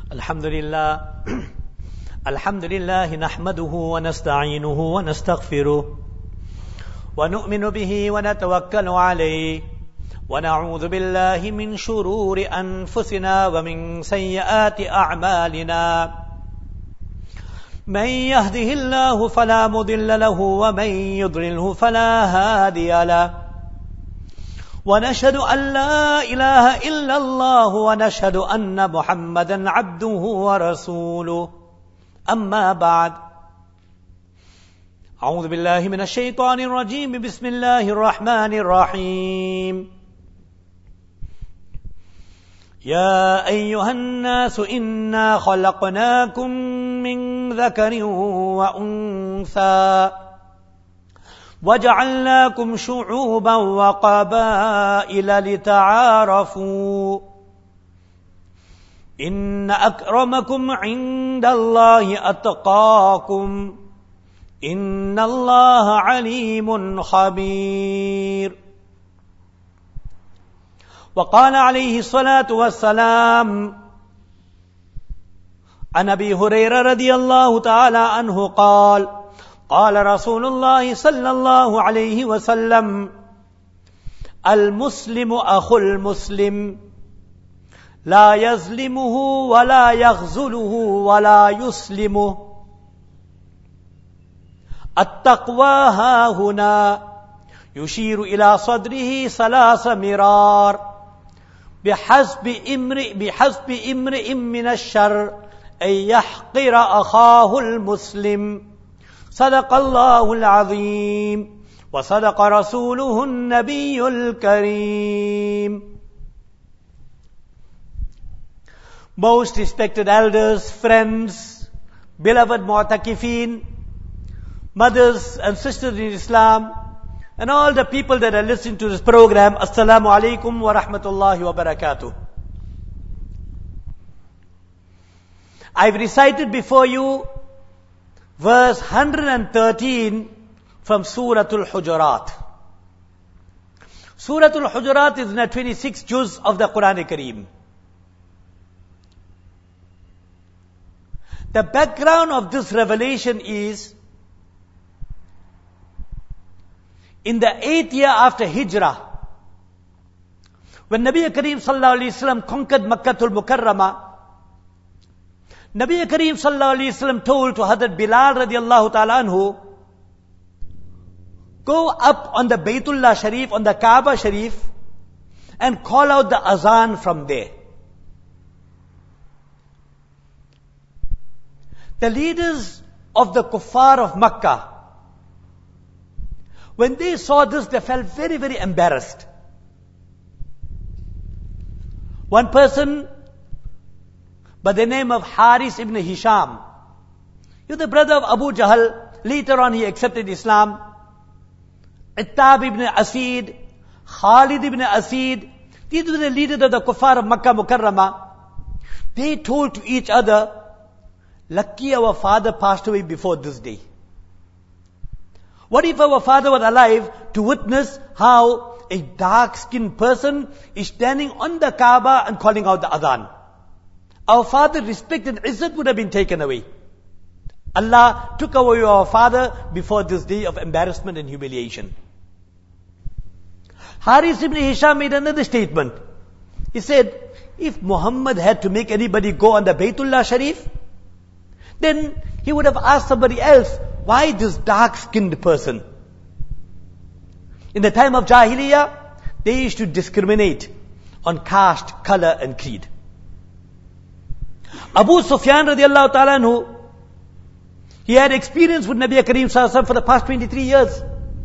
Alhamdulillah. Alhamdulillah nahmaduhu wa nasta'inuhu wa nastaghfiruh wa nu'minu bihi wa natawakkalu alayhi wa na'udhu billahi min shururi anfusina wa min sayyiati a'malina. Man yahdihillahu fala mudilla lahu wa man yudlilhu fala hadiya lahu. ونشهد أن لا إله إلا الله ونشهد أن محمدا عبده ورسوله أما بعد أعوذ بالله من الشيطان الرجيم بسم الله الرحمن الرحيم يا أيها الناس إنا خلقناكم من ذكر وأنثى وَجَعَلْنَاكُمْ شُعُوبًا وَقَبَائِلَ لِتَعَارَفُوا إِنَّ أَكْرَمَكُمْ عِندَ اللَّهِ أَتْقَاكُمْ إِنَّ اللَّهَ عَلِيمٌ خَبِيرٌ. وقال عليه الصلاة والسلام عن أبي هريرة رضي الله تعالى عنه قال قال رسول الله صلى الله عليه وسلم المسلم أخو المسلم لا يظلمه ولا يخذله ولا يسلمه التقوى ها هنا يشير إلى صدره 3 مرار بحسب امرئ من الشر أن يحقر أخاه المسلم. صدق الله العظيم وصدق رسوله النبي الكريم. Most respected elders, friends, beloved mu'takifin, mothers and sisters in Islam, and all the people that are listening to this program, Assalamu alaikum wa rahmatullahi wa barakatuh. I've recited before you verse 113 from Suratul Hujurat. Suratul Hujurat is in the 26th juz of the Quran-e-Kareem. The background of this revelation is, in the 8th year after Hijrah, when Nabi Kareem sallallahu alayhi wasallam conquered Makkatul Mukarramah, Nabi Kareem sallallahu alayhi wasallam told to Hazrat Bilal radiallahu ta'ala anhu, go up on the Baytullah Sharif, on the Kaaba Sharif, and call out the azan from there. The leaders of the kuffar of Makkah, when they saw this, they felt very, very embarrassed. One person by the name of Haris ibn Hisham, you're the brother of Abu Jahl. Later on he accepted Islam. Ittab ibn Asid, Khalid ibn Asid, these were the leaders of the kuffar of Makkah Mukarramah. They told to each other, lucky our father passed away before this day. What if our father was alive to witness how a dark-skinned person is standing on the Kaaba and calling out the adhan? Our father's respect and izzat would have been taken away. Allah took away our father before this day of embarrassment and humiliation. Haris ibn Hisham made another statement. He said, if Muhammad had to make anybody go on the Baytullah Sharif, then he would have asked somebody else, why this dark-skinned person? In the time of Jahiliyyah, they used to discriminate on caste, color and creed. Abu Sufyan radiallahu ta'ala anhu, he had experience with Nabi Kareem sallallahu alaihi wasallam for the past 23 years.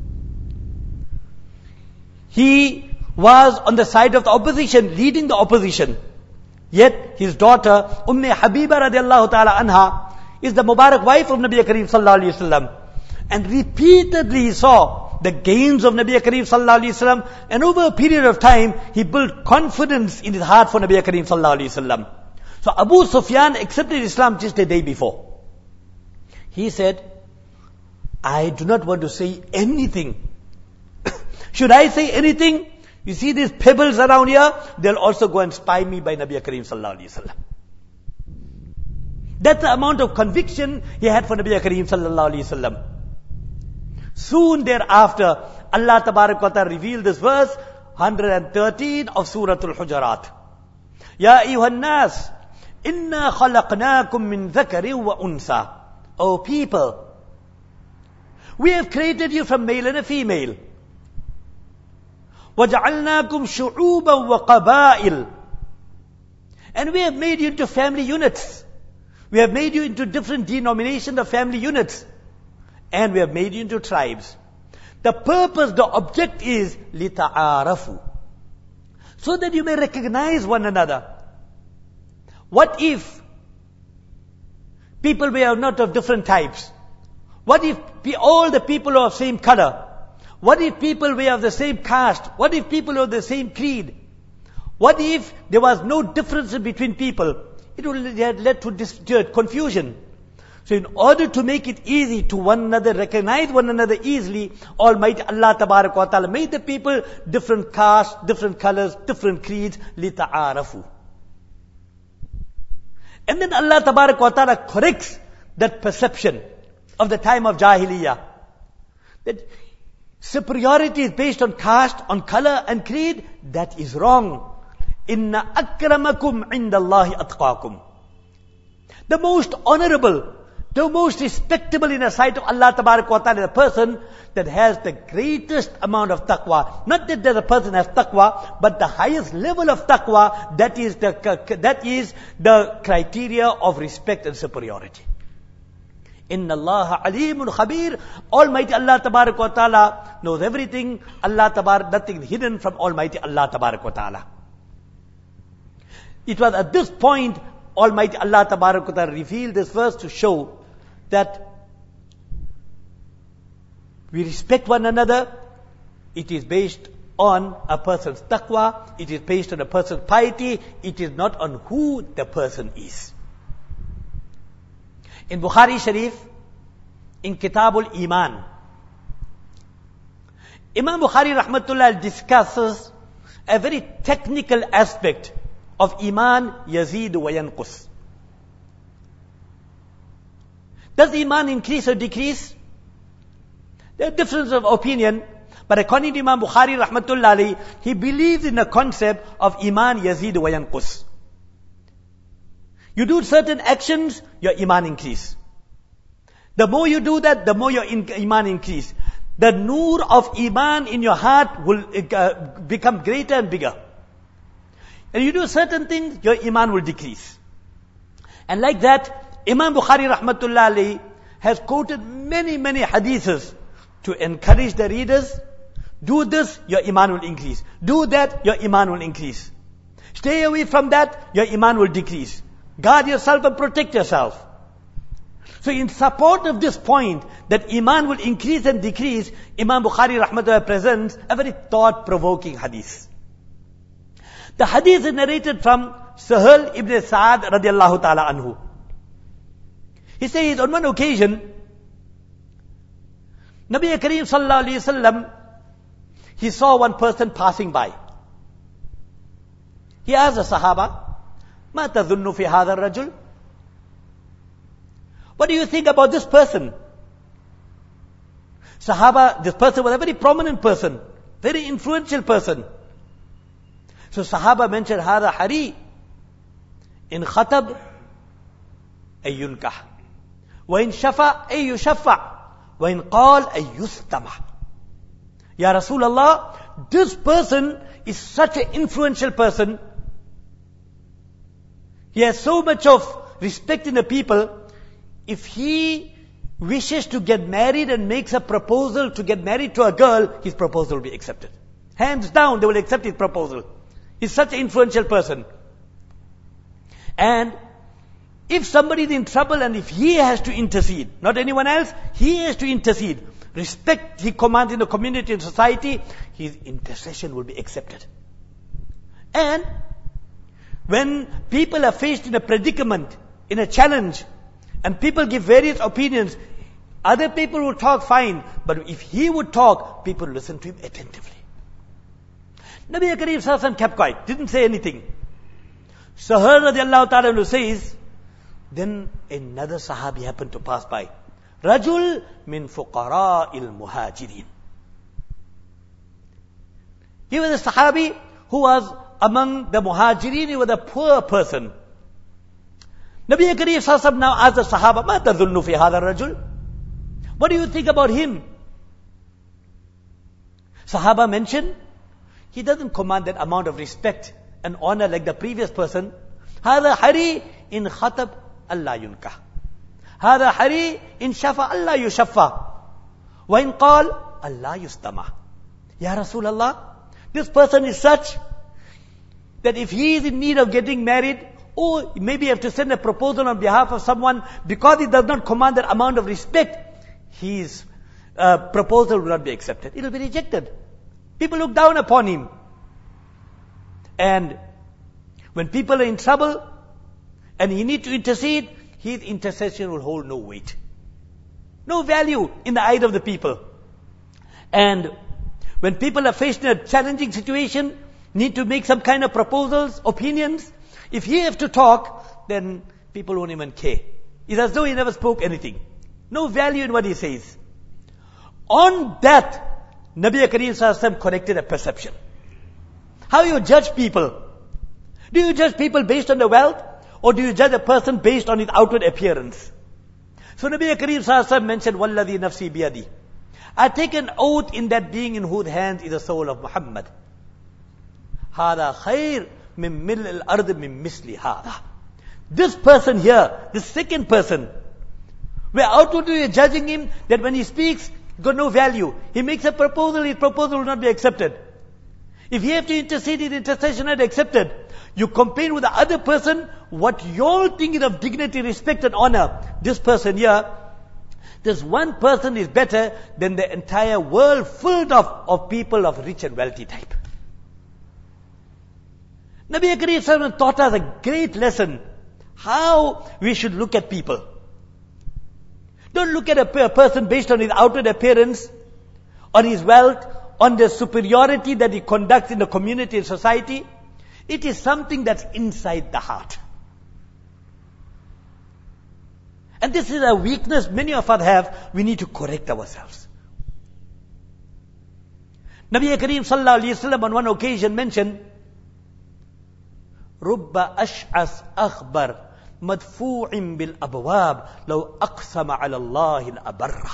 He was on the side of the opposition, leading the opposition. Yet his daughter, Habiba radiallahu ta'ala anha, is the Mubarak wife of Nabi Kareem sallallahu alaihi wasallam. And repeatedly saw the gains of Nabi Kareem sallallahu alaihi wasallam. And over a period of time, he built confidence in his heart for Nabi Kareem sallallahu alaihi wasallam. So Abu Sufyan accepted Islam just a day before. He said, I do not want to say anything. Should I say anything? You see these pebbles around here? They'll also go and spy me by Nabi Kareem sallallahu alaihi wasallam. That's the amount of conviction he had for Nabi Kareem sallallahu alaihi wasallam. Soon thereafter, Allah Tabarak wa Ta'ala revealed this verse, 113 of Surah Al-Hujurat. Ya ayyuhan nas, inna khalaqnakum min dhakarin wa unsa. O people, we have created you from male and a female. وَجَعَلْنَاكُمْ شُعُوبًا وَقَبَائِلًا. And we have made you into family units. We have made you into different denominations of family units. And we have made you into tribes. The purpose, the object is لِتَعَارَفُوا. So that you may recognize one another. What if people were not of different types? What if all the people are of same color? What if people were of the same caste? What if people are of the same creed? What if there was no difference between people? It would have led to confusion. So in order to make it easy to one another, recognize one another easily, Almighty Allah Tabarak wa Ta'ala made the people different castes, different colors, different creeds, لِتَعَارَفُوا. And then Allah Tabarak wa Ta'ala corrects that perception of the time of Jahiliyyah. That superiority is based on caste, on color and creed. That is wrong. Inna akramakum indallahi atqakum. The most honorable, the most respectable in the sight of Allah Tabarak wa Ta'ala is the person that has the greatest amount of taqwa. Not that the person has taqwa, but the highest level of taqwa, that is the criteria of respect and superiority. Inna Allah alimun khabir. Almighty Allah Tabarak wa Ta'ala knows everything. Nothing hidden from Almighty Allah Tabarak wa Ta'ala. It was at this point Almighty Allah Tabarak wa Ta'ala revealed this verse to show that we respect one another. It is based on a person's taqwa. It is based on a person's piety. It is not on who the person is. In Bukhari Sharif, in Kitabul Iman, Imam Bukhari Rahmatullah discusses a very technical aspect of Iman, Yazid wa Yanqus. Does Iman increase or decrease? There are differences of opinion, but according to Imam Bukhari Rahmatullah alayhi, he believes in the concept of Iman, Yazid wa Yanqus. You do certain actions, your Iman increase. The more you do that, the more your Iman increase. The nur of Iman in your heart will become greater and bigger. And you do certain things, your Iman will decrease. And like that, Imam Bukhari Rahmatullah alayhi has quoted many hadiths to encourage the readers. Do this, your Iman will increase. Do that, your Iman will increase. Stay away from that, your Iman will decrease. Guard yourself and protect yourself. So in support of this point, that Iman will increase and decrease, Imam Bukhari Rahmatullah presents a very thought-provoking hadith. The hadith is narrated from Sahal ibn Sa'ad radiallahu ta'ala anhu. He says, on one occasion, Nabi Kareem sallallahu alayhi wasallam, he saw one person passing by. He asked the Sahaba, ما تظن في هذا الرجل? What do you think about this person? Sahaba, this person was a very prominent person, very influential person. So Sahaba mentioned, هذا حري إن خطب أي ينكح وإن شفع أي يشفع وإن قال أي يستمع. Ya Rasulullah, this person is such an influential person. He has so much of respect in the people. If he wishes to get married and makes a proposal to get married to a girl, his proposal will be accepted. Hands down, they will accept his proposal. He's such an influential person. And if somebody is in trouble and if he has to intercede, not anyone else, he has to intercede. Respect he commands in the community and society, his intercession will be accepted. And when people are faced in a predicament, in a challenge, and people give various opinions, other people will talk fine, but if he would talk, people listen to him attentively. Nabi Kareem Sallallahu kept quiet, didn't say anything. Sahal radiallahu ta'ala says, Then another Sahabi happened to pass by. Rajul min fuqara'il muhajirin. He was a Sahabi who was among the Muhajirin. He was a poor person. Nabi Kareem Sallallahu Alaihi Wasallam now asked the Sahaba, "Ma tadhunnu fi hadha rajul?" What do you think about him? Sahaba mentioned, he doesn't command that amount of respect and honor like the previous person. Hada hari in khatab Allah yunkah. Hada hari in shafa Allah yushaffa. Wa in qal Allah yustama. Ya Rasulullah, this person is such that if he is in need of getting married, or maybe you have to send a proposal on behalf of someone, because he does not command that amount of respect, his proposal will not be accepted. It will be rejected. People look down upon him. And when people are in trouble and he needs to intercede, his intercession will hold no weight. No value in the eyes of the people. And when people are faced in a challenging situation, need to make some kind of proposals, opinions, if he has to talk, then people won't even care. It's as though he never spoke anything. No value in what he says. On that, Nabi Kareem Sallallahu Alaihi Wasallam corrected a perception. How you judge people? Do you judge people based on the wealth? Or do you judge a person based on his outward appearance? So Nabi Kareem Sallallahu Alaihi Wasallam mentioned, "Walladhi nafsi biyadi." I take an oath in that being in whose hands is the soul of Muhammad. Hada khair min mil al-ard min misli hada. This person here, this second person, where outwardly you are judging him that when he speaks, got no value. He makes a proposal, his proposal will not be accepted. If he have to intercede, his intercession not accepted. You compare with the other person, what you all think is of dignity, respect and honor. This person here, this one person is better than the entire world filled of people of rich and wealthy type. Nabi Kareem Sallallahu Alaihi Wasallam taught us a great lesson, how we should look at people. Don't look at a person based on his outward appearance, on his wealth, on the superiority that he conducts in the community and society. It is something that's inside the heart. And this is a weakness many of us have. We need to correct ourselves. Nabi Kareem Sallallahu Alaihi Wasallam on one occasion mentioned, "Rubba ash'as akhbar madfu'in bil abwab law aqsama ala Allah al abarra."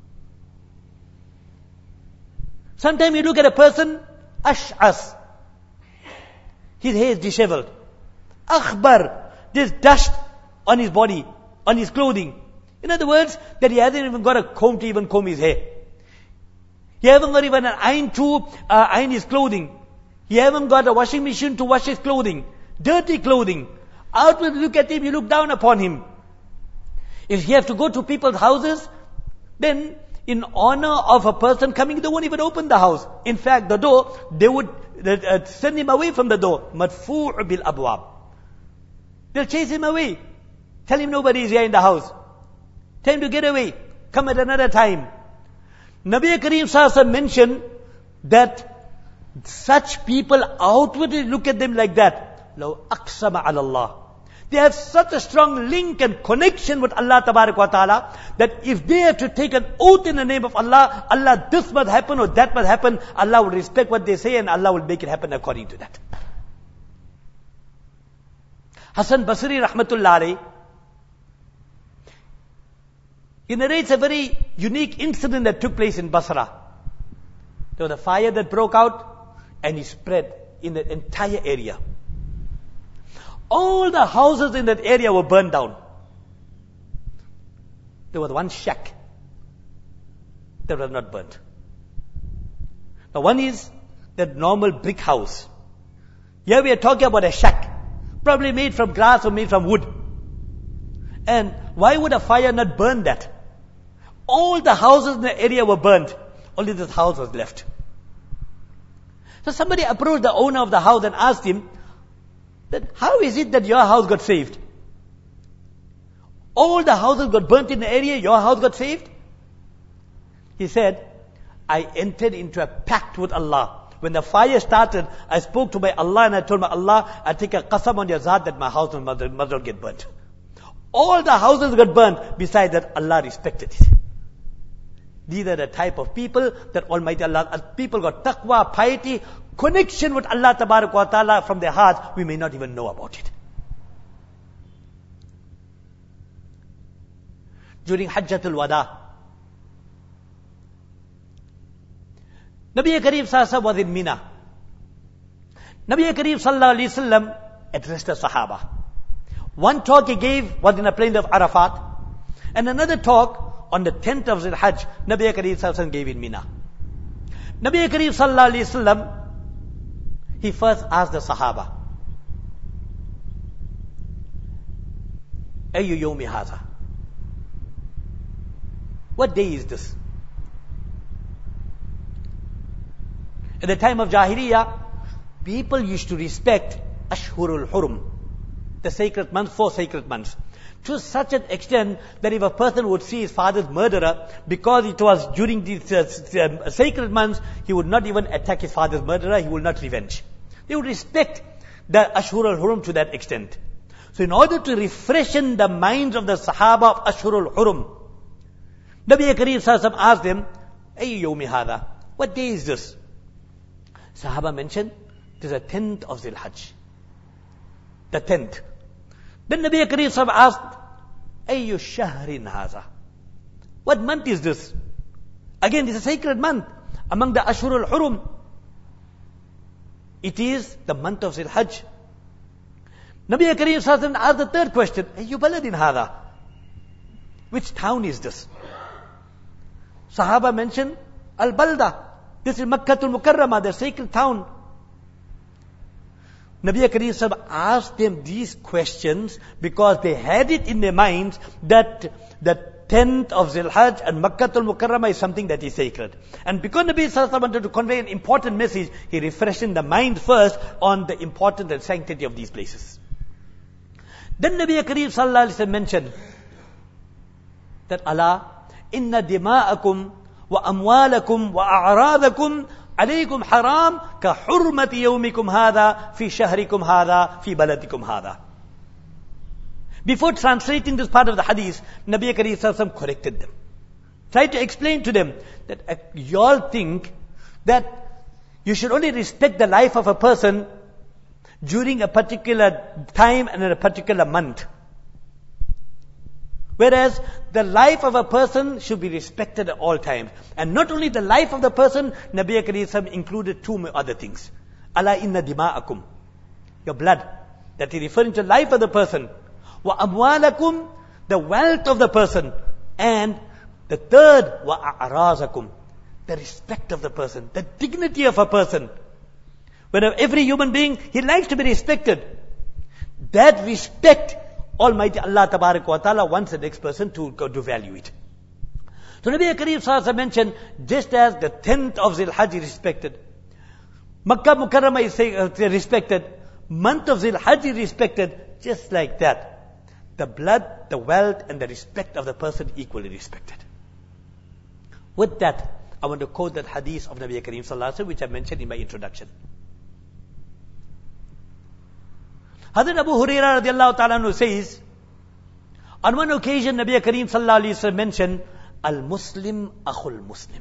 Sometimes you look at a person, ash'as, his hair is disheveled. Akhbar, there's dust on his body, on his clothing. In other words, that he hasn't even got a comb to even comb his hair. He hasn't got even an iron to iron his clothing. He hasn't got a washing machine to wash his clothing. Dirty clothing. Outwardly look at him, you look down upon him. If he has to go to people's houses, then in honor of a person coming, they won't even open the house. In fact, the door, they would send him away from the door. Madfu' bil abwab. They'll chase him away. Tell him nobody is here in the house. Tell him to get away. Come at another time. Nabi Kareem Sallallahu Alaihi Wasallam mentioned that such people outwardly look at them like that. Law aqsama ala Allah. They have such a strong link and connection with Allah Tabarak wa Ta'ala that if they have to take an oath in the name of Allah, Allah this must happen or that must happen, Allah will respect what they say and Allah will make it happen according to that. Hasan Basri Rahmatullah Alayhi, he narrates a very unique incident that took place in Basra. There was a fire that broke out and it spread in the entire area. All the houses in that area were burned down. There was one shack that was not burnt. Now one is that normal brick house. Here we are talking about a shack, probably made from glass or made from wood. And why would a fire not burn that? All the houses in the area were burnt. Only this house was left. So somebody approached the owner of the house and asked him, that how is it that your house got saved? All the houses got burnt in the area, your house got saved? He said, I entered into a pact with Allah. When the fire started, I spoke to my Allah and I told my Allah, I take a qasam on your zat that my house must not get burnt. All the houses got burned. Besides that, Allah respected it. These are the type of people that Almighty Allah, people got taqwa, piety, connection with Allah Tabarak wa Ta'ala from their hearts. We may not even know about it. During Hajjatul Wada, Nabi Kareem Sallallahu was in Mina. Nabi Kareem Sallallahu Alaihi Wasallam addressed the Sahaba. One talk he gave was in the plain of Arafat, and another talk on the 10th of Zul Hajj, Nabi Kareem Sallallahu gave in Mina. Nabi Kareem Sallallahu Alaihi Wasallam, he first asked the Sahaba, Ayyu yawmi haza? What day is this? At the time of Jahiliyyah, people used to respect Ashhurul Hurum, the sacred months, 4 sacred months, to such an extent that if a person would see his father's murderer, because it was during these sacred months, he would not even attack his father's murderer, he would not revenge. They would respect the Ashhurul Hurum to that extent. So in order to refreshen the minds of the Sahaba of Ashhurul Hurum, Nabi Kareem Sallallahu asked them, Ayyu yawmi hadha? What day is this? Sahaba mentioned, it is the 10th of Zul Hajj. The 10th. Then Nabi Kareem Sallallahu asked, Ayyu shahrin haza? What month is this? Again, this is a sacred month. Among the Ashhurul Hurum, it is the month of Zul Hajj. Nabi Kareem Sallallahu asked the third question, Ayyu baladin hadha? Which town is this? Sahaba mentioned, Al-Balda. This is Makkatul Mukarramah, the sacred town. Nabi Kareem Sallallahu asked them these questions because they had it in their minds that the 10th of Zul Hajj and Makkatul Mukarramah is something that is sacred. And because Nabi Sallallahu wanted to convey an important message, he refreshed the mind first on the importance and sanctity of these places. Then Nabi Kareem Sallallahu mentioned that Allah, Inna dima'akum wa amwalakum wa a'radakum alaykum haram ka hurmati yawmikum hadha fi shahrikum hadha fi baladikum hadha. Before translating this part of the hadith, Nabi Kareem Sallallahu corrected them. Tried to explain to them that you all think that you should only respect the life of a person during a particular time and in a particular month. Whereas the life of a person should be respected at all times. And not only the life of the person, Nabi Kareem included 2 other things. Ala inna dima'akum, your blood. That is referring to the life of the person. Wa amwalakum, the wealth of the person. And the third, wa a'razakum, the respect of the person, the dignity of a person. Whenever every human being, he likes to be respected. That respect, Almighty Allah Tabarak wa Ta'ala wants the next person to value it. So Nabi Kareem Sallallahu mentioned, just as the 10th of Zul Hajj is respected, Makkah Mukarramah is respected, month of Zul Hajj is respected, just like that. The blood, the wealth and the respect of the person equally respected. With that, I want to quote that hadith of Nabi Kareem Sallallahu which I mentioned in my introduction. Hazrat Abu Hurairah radiallahu ta'ala anhu says, on one occasion Nabi Kareem Sallallahu Alaihi Wasallam mentioned, Al-Muslim Akhul Muslim.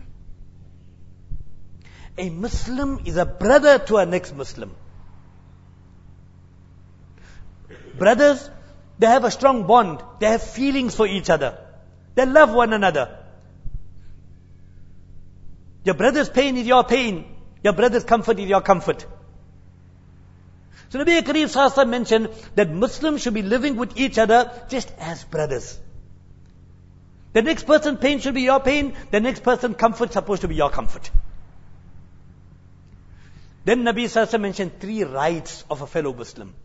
A Muslim is a brother to a next Muslim. Brothers, they have a strong bond. They have feelings for each other. They love one another. Your brother's pain is your pain. Your brother's comfort is your comfort. So Nabi Kareem Sallallahu mentioned that Muslims should be living with each other just as brothers. The next person's pain should be your pain. The next person's comfort is supposed to be your comfort. Then Nabi Sallallahu mentioned 3 rights of a fellow Muslim.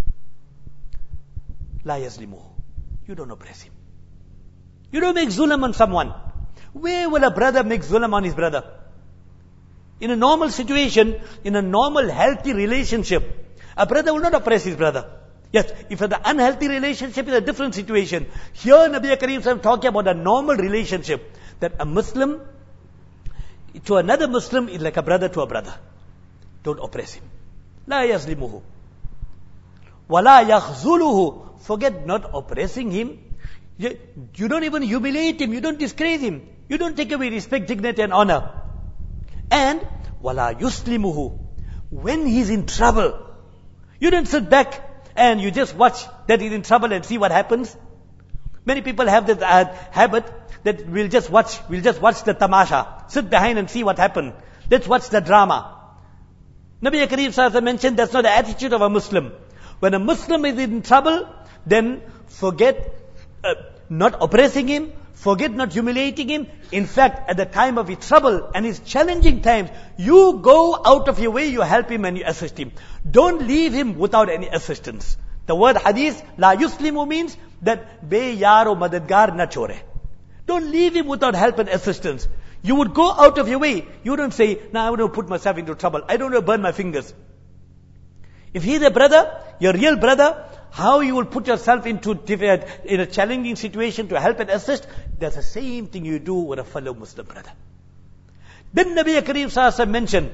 La yazlimuhu. You don't oppress him. You don't make zulm on someone. Where will a brother make zulm on his brother? In a normal situation, in a normal healthy relationship, a brother will not oppress his brother. Yes, if the unhealthy relationship is a different situation. Here Nabi Kareem is talking about a normal relationship. That a Muslim to another Muslim is like a brother to a brother. Don't oppress him. La yazlimuhu. Wala yakhzuluhu. Forget not oppressing him. You don't even humiliate him. You don't disgrace him. You don't take away respect, dignity and honor. And wala yuslimuhu. When he's in trouble, you don't sit back and you just watch that he's in trouble and see what happens. Many people have this habit that we'll just watch the tamasha. Sit behind and see what happened. Let's watch the drama. Nabi Kareem Sallallahu Alaihi Wasallam mentioned that's not the attitude of a Muslim. When a Muslim is in trouble, then forget not oppressing him, forget not humiliating him. In fact, at the time of his trouble and his challenging times, you go out of your way, you help him and you assist him. Don't leave him without any assistance. The word hadith, la yuslimu, means that be yaro madadgar na chore. Don't leave him without help and assistance. You would go out of your way. You don't say, "Now I want to put myself into trouble. I don't want to burn my fingers." If he's a brother, your real brother, how you will put yourself in a challenging situation to help and assist, that's the same thing you do with a fellow Muslim brother. Then Nabi Kareem Sallallahu Alaihi Wasallam mentioned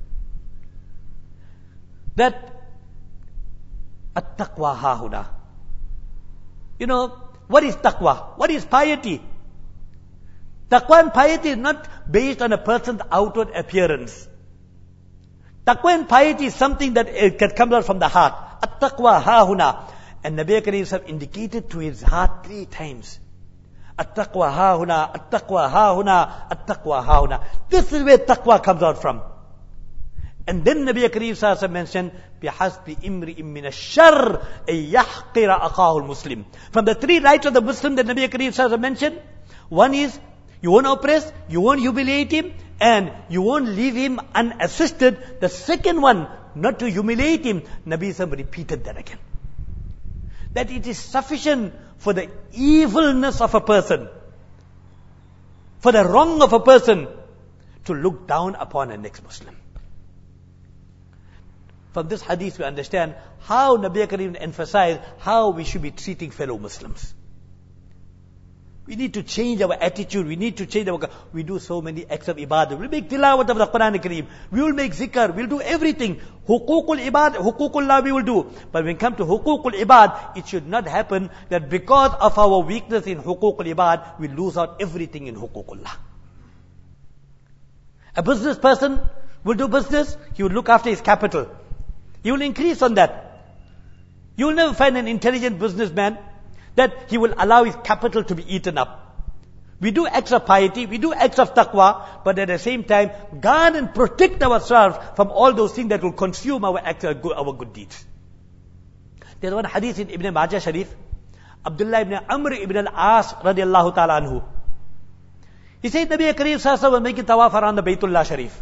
that at-taqwa hahuna. You know, what is taqwa? What is piety? Taqwa and piety is not based on a person's outward appearance. Taqwa and piety is something that comes out from the heart. At-taqwa hahuna. And Nabi Kareem Sallallahu Alaihi Wasallam indicated to his heart 3 times. At-taqwa hahuna, at-taqwa hahuna, at-taqwa hahuna. This is where taqwa comes out from. And then Nabi Kareem Sallallahu Alaihi Wasallam mentioned, بِحَسْبِ إِمْرِئٍ مِّنَ الشَّرِّ أَن يَحْقِرَ أَخَاهُ الْمُسْلِمِ. From the 3 rights of the Muslim that Nabi Kareem Sallallahu Alaihi Wasallam mentioned, one is, you won't oppress, you won't humiliate him, and you won't leave him unassisted. The second one, not to humiliate him. Nabi Sallallahu repeated that again. That it is sufficient for the evilness of a person, for the wrong of a person, to look down upon a next Muslim. From this hadith we understand how Nabi Kareem emphasized how we should be treating fellow Muslims. We need to change our attitude. We need to change we do so many acts of ibadah. We'll make tilawat of the Quran Kareem. We will make zikr. We'll do everything. Huququl ibad, huququllah we will do. But when it comes to huququl ibad, it should not happen that because of our weakness in huququl ibad, we lose out everything in huququllah. A business person will do business. He will look after his capital. He will increase on that. You will never find an intelligent businessman that he will allow his capital to be eaten up. We do acts of piety, we do acts of taqwa, but at the same time, guard and protect ourselves from all those things that will consume our acts, our good deeds. There's one hadith in Ibn Majah Sharif, Abdullah ibn Amr ibn al-As radiallahu ta'ala anhu. He said, Nabi Kareem Sallallahu Alaihi Wasallam was making tawaf around the Baytullah Sharif.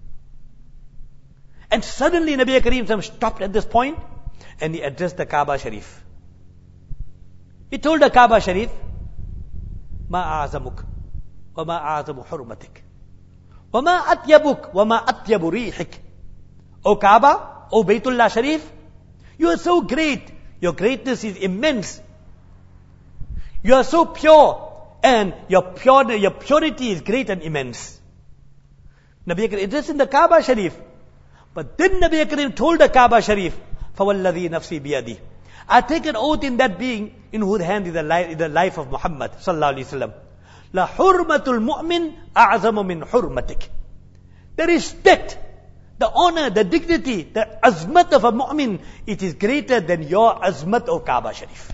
And suddenly Nabi Kareem Sallallahu Alaihi Wasallam stopped at this point and he addressed the Kaaba Sharif. He told the Kaaba Sharif, Ma a'azamuk, wa ma a'azamu hurmatik, wa ma atyabuk, wa ma atyabu rihik. O Kaaba, O Baytullah Sharif, you are so great. Your greatness is immense. You are so pure, and your purity is great and immense. Nabi Kareem addressing the Kaaba Sharif. But then Nabi Kareem told the Kaaba Sharif, فَوَالَّذِي نَفْسِي بِيَدِي, I take an oath in that being in whose hand is the life of Muhammad sallallahu alaihi wasallam. La hurmatul mu'min a'zamu min hurmatik. The respect, the honor, the dignity, the azmat of a mu'min, it is greater than your azmat of Kaaba Sharif.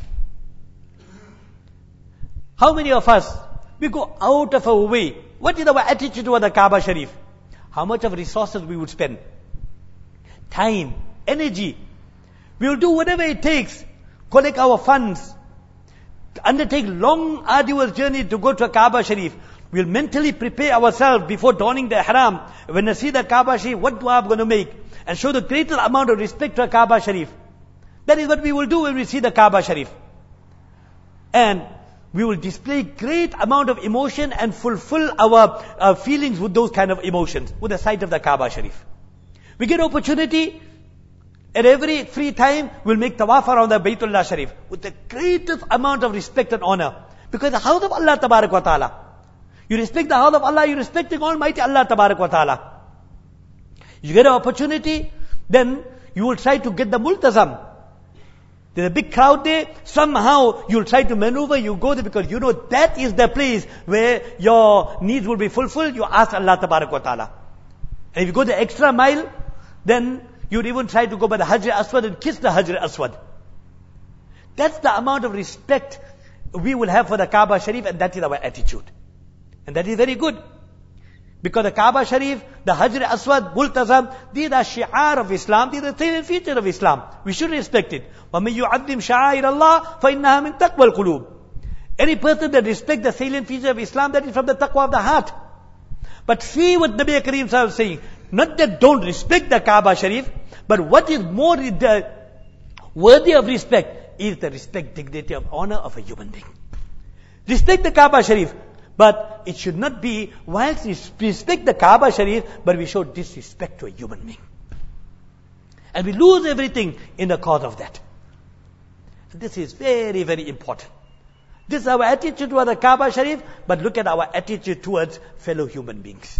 How many of us, we go out of our way? What is our attitude toward the Kaaba Sharif? How much of resources we would spend? Time, energy. We will do whatever it takes, collect our funds, undertake long, arduous journey to go to a Kaaba Sharif. We'll mentally prepare ourselves before donning the ihram. When I see the Kaaba Sharif, what dua I'm going to make? And show the greater amount of respect to a Kaaba Sharif. That is what we will do when we see the Kaaba Sharif. And we will display great amount of emotion and fulfill our feelings with those kind of emotions, with the sight of the Kaaba Sharif. We get opportunity. At every free time, we'll make tawaf around the Baytullah Sharif with the greatest amount of respect and honor. Because the house of Allah Tabarak wa Ta'ala. You respect the house of Allah, you're respecting Almighty Allah Tabarak wa Ta'ala. You get an opportunity, then you will try to get the multazam. There's a big crowd there. Somehow you'll try to maneuver, you go there because you know that is the place where your needs will be fulfilled. You ask Allah Tabarak wa Ta'ala. And if you go the extra mile, then you'd even try to go by the Hajr Aswad and kiss the Hajr Aswad. That's the amount of respect we will have for the Kaaba Sharif, and that is our attitude. And that is very good. Because the Kaaba Sharif, the Hajr Aswad, Multazam, these are shi'ar of Islam, these are the salient feature of Islam. We should respect it. وَمَن يُعَظِّمْ شَعَائِرَ اللَّهِ فَإِنَّهَا مِن تَقْوَى الْقُلُوبِ. Any person that respects the salient feature of Islam, that is from the taqwa of the heart. But see what Nabi Kareem Sahib is saying. Not that don't respect the Kaaba Sharif, but what is more worthy of respect is the respect, dignity, of honor of a human being. Respect the Kaaba Sharif. But it should not be, whilst we respect the Kaaba Sharif, but we show disrespect to a human being. And we lose everything in the cause of that. So this is very, very important. This is our attitude toward the Kaaba Sharif, but look at our attitude towards fellow human beings.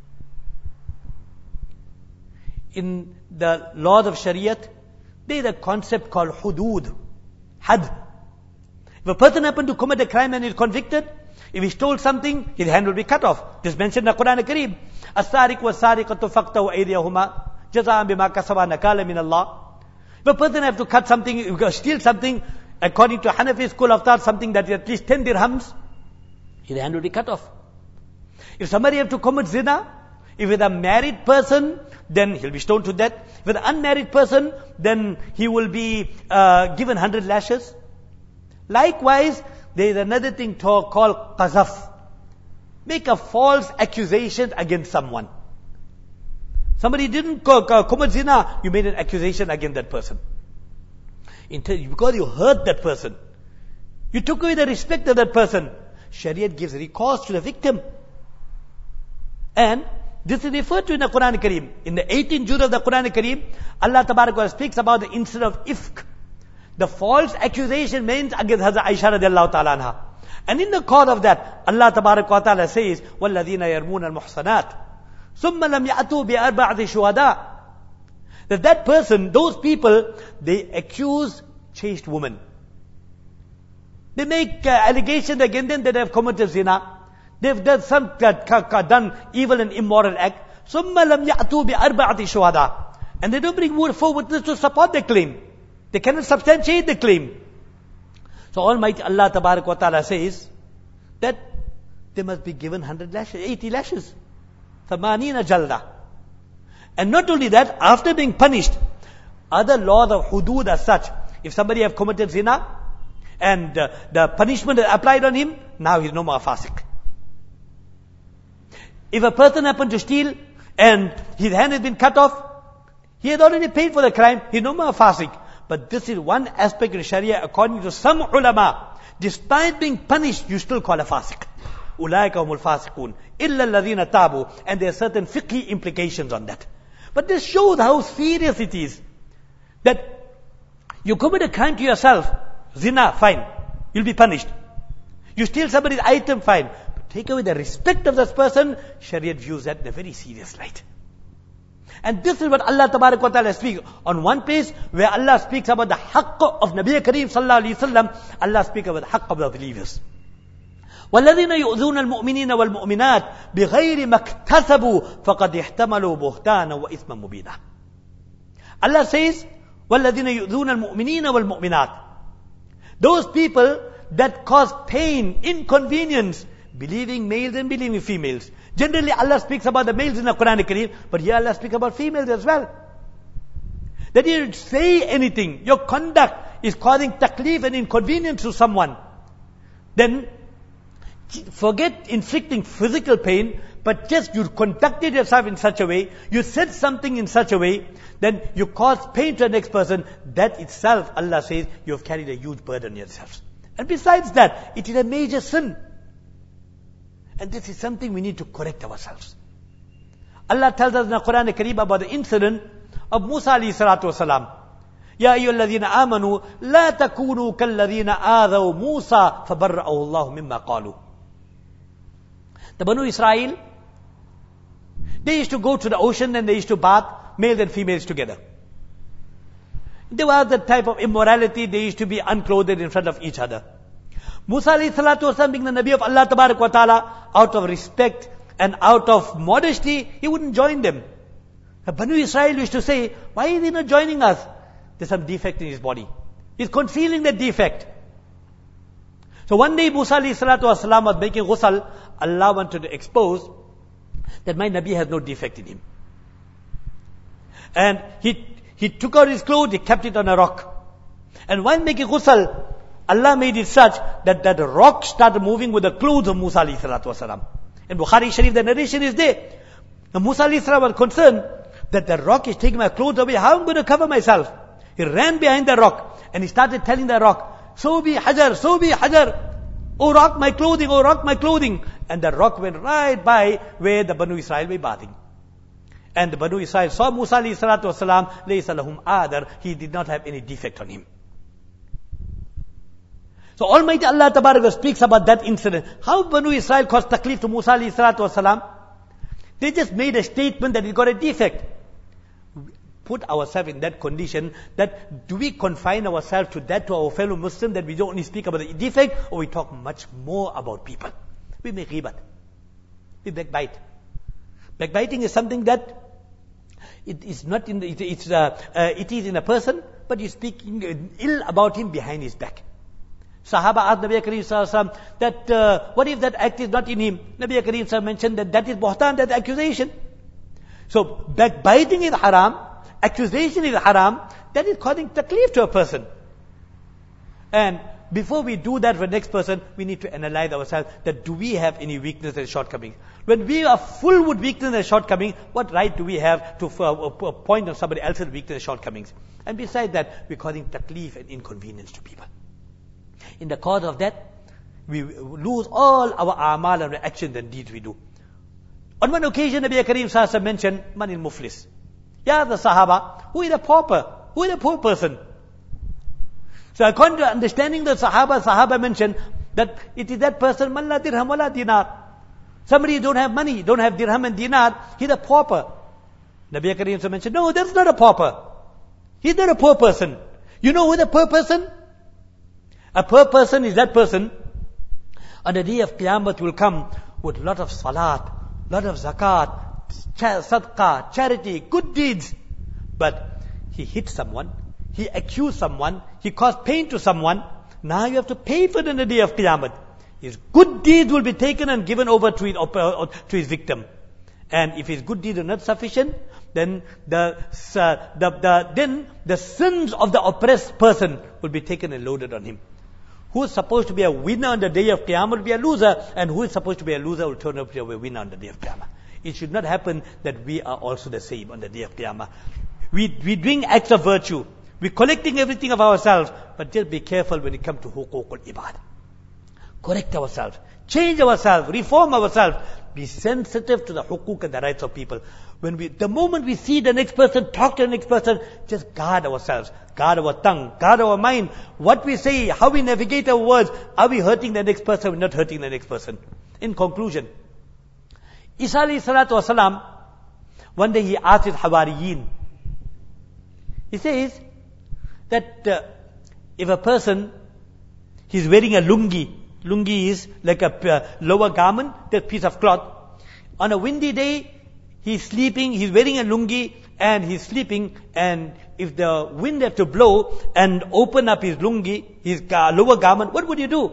In the laws of Shariat, there is a concept called hudud, had. If a person happened to commit a crime and is convicted, if he stole something, his hand will be cut off. This is mentioned in the Quran Kareem. As-sariq was-sariqatu faqtahu aydiyahuma jazaan bima kasaba nakala min Allah. If a person have to cut something, steal something, according to Hanafi school of thought, something that is at least 10 dirhams, his hand will be cut off. If somebody have to commit zina, if it's a married person, then he'll be stoned to death. If it's an unmarried person, then he will be given 100 lashes. Likewise, there is another thing called qazaf. Make a false accusation against someone. Somebody didn't commit zina, you made an accusation against that person. Because you hurt that person, you took away the respect of that person. Shariat gives recourse to the victim. And this is referred to in the Quran Kareem. In the 18th juz of the Quran Kareem, Allah Tabarak wa Ta'ala speaks about the incident of ifk. The false accusation meant against Hazrat Aisha radiallahu ta'ala anha. And in the cause of that, Allah Tabarak wa Ta'ala says, وَالَّذِينَ يَرْمُونَ الْمُحْصَنَاتِ ثُمَّ لَمْ يَأْتُوا بِأَرْبَعَةِ شُهَدَاء. That person, those people, they accuse chaste women. They make allegations against them that they have committed zina. They've done evil and immoral act. ثُمَّ لَمْ يَأْتُوا بِأَرْبَعَةِ شُهَدَاء. And they don't bring four witnesses to support their claim. They cannot substantiate the claim. So Almighty Allah Tabarak wa Ta'ala says that they must be given 100 lashes, 80 lashes. ثَمَانِينَ jalda. And not only that, after being punished, other laws of hudud are such. If somebody have committed zina, and the punishment is applied on him, now he's no more a fasiq. If a person happened to steal, and his hand has been cut off, he has already paid for the crime, he's no more a fasiq. But this is one aspect in Sharia, according to some ulama, despite being punished, you still call a fasiq. Ulaika humul fasiqun, illa alladhina tabu. And there are certain fiqhi implications on that. But this shows how serious it is. That you commit a crime to yourself, zina, fine, you'll be punished. You steal somebody's item, fine. But take away the respect of this person, Sharia views that in a very serious light. And this is what Allah Tabarak wa Ta'ala speaks. On one place where Allah speaks about the haqq of Nabi Kareem Sallallahu Alaihi Wasallam, Allah speaks about the haqq of the believers. وَالَّذِينَ يُؤْذُونَ الْمُؤْمِنِينَ وَالْمُؤْمِنَاتِ بِغَيْرِ مَا اكْتَسَبُوا فَقَدْ احْتَمَلُوا بُهْتَانًا وَإِثْمًا مُبِينًا. Allah says, وَالَّذِينَ يُؤْذُونَ الْمُؤْمِنِينَ وَالْمُؤْمِنَاتِ. Those people that cause pain, inconvenience, believing males and believing females. Generally, Allah speaks about the males in the Quran Kareem, but here Allah speaks about females as well. That you say anything, your conduct is causing taklif and inconvenience to someone, then forget inflicting physical pain, but just you conducted yourself in such a way, you said something in such a way, then you cause pain to the next person. That itself, Allah says, you have carried a huge burden yourselves. And besides that, it is a major sin. And this is something we need to correct ourselves. Allah tells us in the Quran Kareem about the incident of Musa alayhi salatu wasalam. Ya ayyuhalladhina amanu la takunu kalladhina aadhaw Musa fabarra'ahu Allah mimma qalu. The Banu Israel, they used to go to the ocean and they used to bath, males and females together. There was that type of immorality. They used to be unclothed in front of each other. Musa alayhi salatu wasalam, being the Nabi of Allah tabarak wa ta'ala, out of respect and out of modesty, he wouldn't join them. The Banu Israel used to say, why is he not joining us? There's some defect in his body. He's concealing that defect. So one day Musa alayhi salatu wasalam was making ghusl. Allah wanted to expose that my Nabi has no defect in him. And he took out his clothes, he kept it on a rock. And while making ghusl, Allah made it such that the rock started moving with the clothes of Musa alayhi salatu wasalam. In Bukhari Sharif, the narration is there. Now Musa alayhi salam was concerned that the rock is taking my clothes away. How am I going to cover myself? He ran behind the rock and he started telling the rock, so be hajar. Oh rock, my clothing, oh rock, my clothing. And the rock went right by where the Banu Israel were bathing. And the Banu Israel saw Musa alayhi salatu wasalam, laysa lahum adar. He did not have any defect on him. So Almighty Allah Tabaraka speaks about that incident. How Banu Israel caused taklif to Musa alayhi salatu wasalam? They just made a statement that he got a defect. Put ourselves in that condition, that do we confine ourselves to our fellow Muslim, that we don't only speak about the defect, or we talk much more about people? We make ghibat. We backbite. Backbiting is something that it is not in it is in a person, but you're speaking ill about him behind his back. Sahaba asked Nabi Kareem Sallallahu Alaihi Wasallam that what if that act is not in him? Nabi Kareem Sallallahu mentioned that is buhtan, that accusation. So backbiting is haram, accusation is haram, that is causing taklif to a person. And before we do that for the next person, we need to analyze ourselves, that do we have any weakness and shortcomings? When we are full with weakness and shortcomings, what right do we have to point on somebody else's weakness and shortcomings? And besides that, we're causing taklif and inconvenience to people. In the cause of that, we lose all our a'mal and actions and deeds we do. On one occasion, Nabi Kareem Sallallahu Alaihi Wasallam mentioned, man in muflis. Yeah, the Sahaba, who is a pauper? Who is a poor person? So according to understanding the Sahaba mentioned that it is that person, man la dirham wa la dinar. Somebody who don't have money, don't have dirham and dinar, he's a pauper. Nabi Kareem mentioned, no, that's not a pauper. He's not a poor person. You know who is a poor person? A poor person is that person on the day of Qiyamah will come with a lot of salat, lot of zakat, sadaqah, charity, good deeds. But he hit someone, he accused someone, he caused pain to someone. Now you have to pay for it on the day of Qiyamah. His good deeds will be taken and given over to his victim. And if his good deeds are not sufficient, then the sins of the oppressed person will be taken and loaded on him. Who is supposed to be a winner on the day of Qiyamah will be a loser, and who is supposed to be a loser will turn out to be a winner on the day of Qiyamah. It should not happen that we are also the same on the day of Qiyamah. We doing acts of virtue. We're collecting everything of ourselves, but just be careful when it comes to huququl ibad. Correct ourselves, change ourselves, reform ourselves. Be sensitive to the huquq and the rights of people. The moment we see the next person, talk to the next person, just guard ourselves, guard our tongue, guard our mind. What we say, how we navigate our words, are we hurting the next person or not hurting the next person? In conclusion, Isa alayhi salatu wasalam, one day he asked his Hawariyin, he says that if a person, he's wearing a lungi is like a lower garment, that piece of cloth. On a windy day, he's sleeping, he's wearing a lungi and he's sleeping, and if the wind had to blow and open up his lungi, his lower garment, what would you do?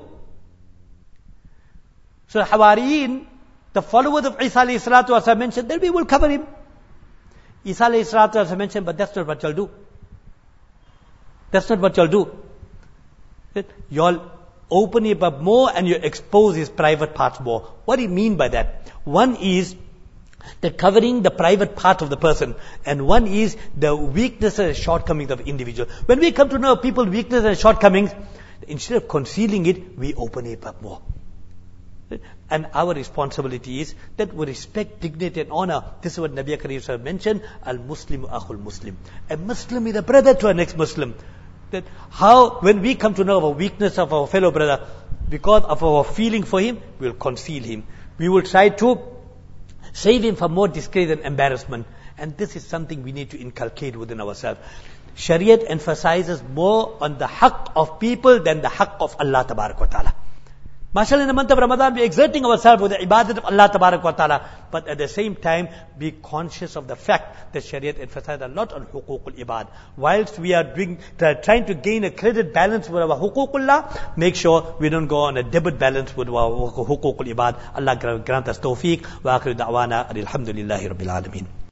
So Hawariyin, the followers of Isa alayhi salatu wasallam mentioned that we will cover him. Isa alayhi salatu wasallam mentioned, but that's not what you'll do. That's not what you'll do. You'll open it up more and you expose his private parts more. What do you mean by that? One is the covering the private part of the person, and one is the weaknesses and shortcomings of individual. When we come to know people's weaknesses and shortcomings, instead of concealing it, we open it up more. And our responsibility is that we respect, dignity and honor. This is what Nabi Kareem mentioned, Al-Muslimu Akhul Muslim. A Muslim is a brother to a next Muslim. That how, when we come to know our weakness of our fellow brother, because of our feeling for him, we will conceal him. We will try to save him from more disgrace and embarrassment. And this is something we need to inculcate within ourselves. Shariat emphasizes more on the haqq of people than the haqq of Allah Tabarak wa Ta'ala. MashaAllah, in the month of Ramadan, we're exerting ourselves with the ibadat of Allah Tabarak wa Ta'ala. But at the same time, be conscious of the fact that Shariat emphasizes a lot on huququl ibad. Whilst we are trying to gain a credit balance with our huququllah, make sure we don't go on a debit balance with our huququl ibad. Allah grant us tawfiq. Wa akhiru da'wana alhamdulillahi rabbil alameen.